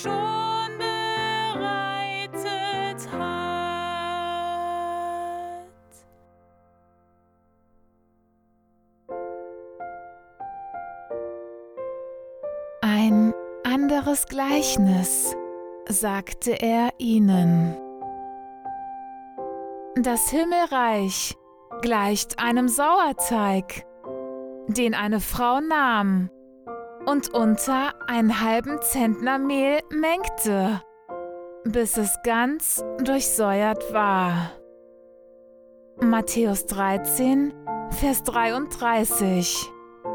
schon bereitet hat. Ein anderes Gleichnis sagte er ihnen. Das Himmelreich gleicht einem Sauerteig, den eine Frau nahm und unter einen halben Zentner Mehl mengte, bis es ganz durchsäuert war. Matthäus 13, Vers 33.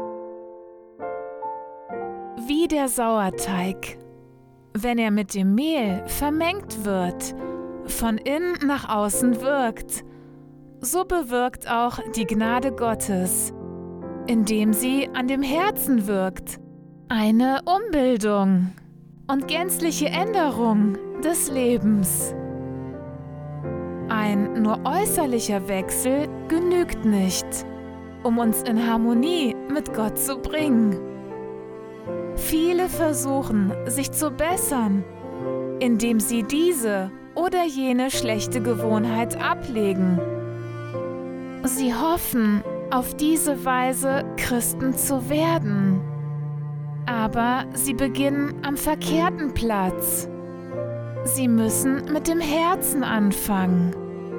Wie der Sauerteig, wenn er mit dem Mehl vermengt wird, von innen nach außen wirkt, so bewirkt auch die Gnade Gottes, indem sie an dem Herzen wirkt, eine Umbildung und gänzliche Änderung des Lebens. Ein nur äußerlicher Wechsel genügt nicht, um uns in Harmonie mit Gott zu bringen. Viele versuchen, sich zu bessern, indem sie diese oder jene schlechte Gewohnheit ablegen. Sie hoffen, auf diese Weise Christen zu werden. Aber sie beginnen am verkehrten Platz. Sie müssen mit dem Herzen anfangen.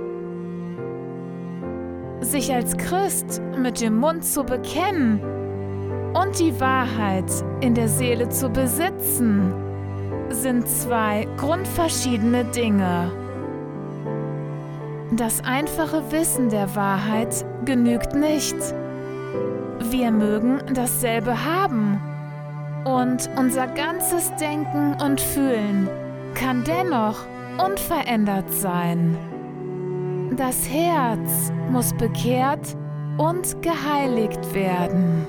Sich als Christ mit dem Mund zu bekennen und die Wahrheit in der Seele zu besitzen, sind zwei grundverschiedene Dinge. Das einfache Wissen der Wahrheit genügt nicht. Wir mögen dasselbe haben und unser ganzes Denken und Fühlen kann dennoch unverändert sein. Das Herz muss bekehrt und geheiligt werden.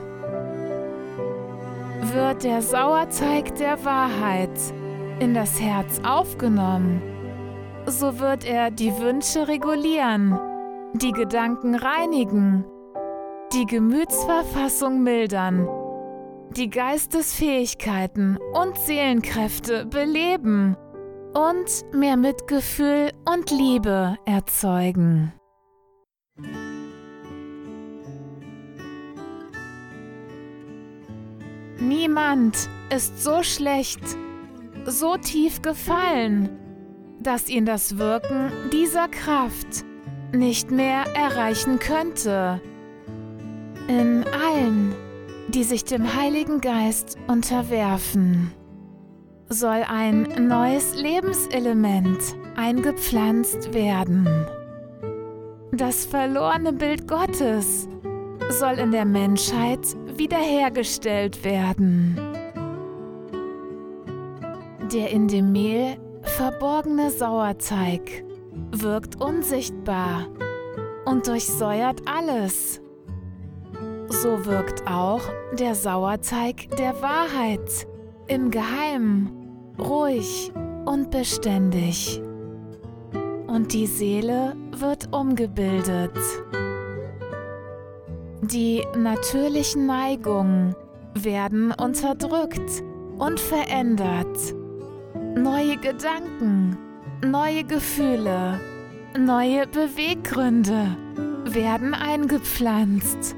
Wird der Sauerteig der Wahrheit in das Herz aufgenommen, so wird er die Wünsche regulieren, die Gedanken reinigen, die Gemütsverfassung mildern, die Geistesfähigkeiten und Seelenkräfte beleben und mehr Mitgefühl und Liebe erzeugen. Niemand ist so schlecht, so tief gefallen, dass ihn das Wirken dieser Kraft nicht mehr erreichen könnte. In allen, die sich dem Heiligen Geist unterwerfen, soll ein neues Lebenselement eingepflanzt werden. Das verlorene Bild Gottes soll in der Menschheit wiederhergestellt werden. Der in dem Mehl verborgene Sauerteig wirkt unsichtbar und durchsäuert alles. So wirkt auch der Sauerteig der Wahrheit im Geheimen, ruhig und beständig. Und die Seele wird umgebildet. Die natürlichen Neigungen werden unterdrückt und verändert. Neue Gedanken, neue Gefühle, neue Beweggründe werden eingepflanzt.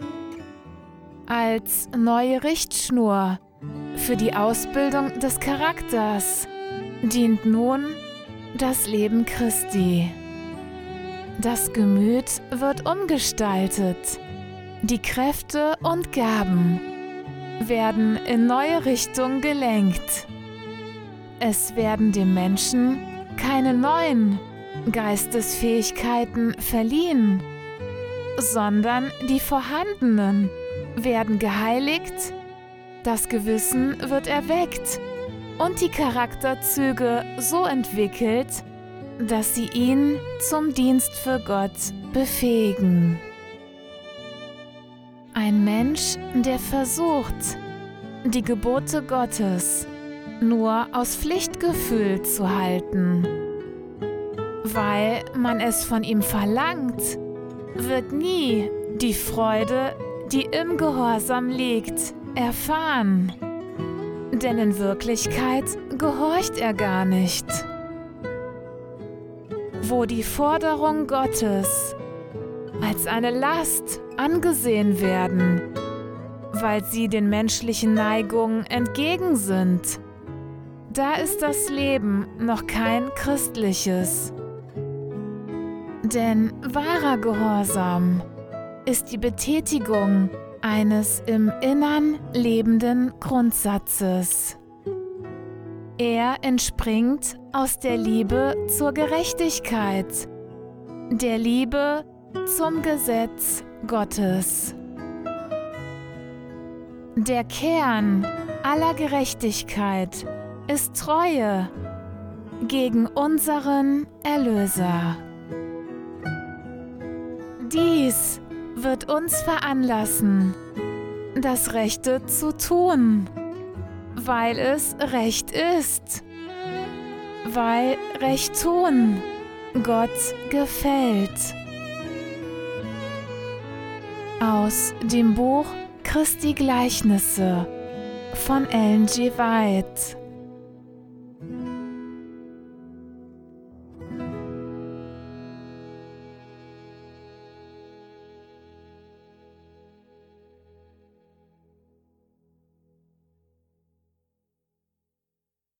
Als neue Richtschnur für die Ausbildung des Charakters dient nun das Leben Christi. Das Gemüt wird umgestaltet. Die Kräfte und Gaben werden in neue Richtungen gelenkt. Es werden dem Menschen keine neuen Geistesfähigkeiten verliehen, sondern die vorhandenen werden geheiligt, das Gewissen wird erweckt und die Charakterzüge so entwickelt, dass sie ihn zum Dienst für Gott befähigen. Ein Mensch, der versucht, die Gebote Gottes nur aus Pflichtgefühl zu halten, weil man es von ihm verlangt, wird nie die Freude, die im Gehorsam liegt, erfahren. denn in Wirklichkeit gehorcht er gar nicht. Wo die Forderungen Gottes als eine Last angesehen werden, weil sie den menschlichen Neigungen entgegen sind, da ist das Leben noch kein christliches. Denn wahrer Gehorsam ist die Betätigung eines im Innern lebenden Grundsatzes. Er entspringt aus der Liebe zur Gerechtigkeit, der Liebe zum Gesetz Gottes. Der Kern aller Gerechtigkeit ist Treue gegen unseren Erlöser. Dies wird uns veranlassen, das Rechte zu tun, weil es recht ist, weil Recht tun Gott gefällt. Aus dem Buch Christi Gleichnisse von Ellen G. White.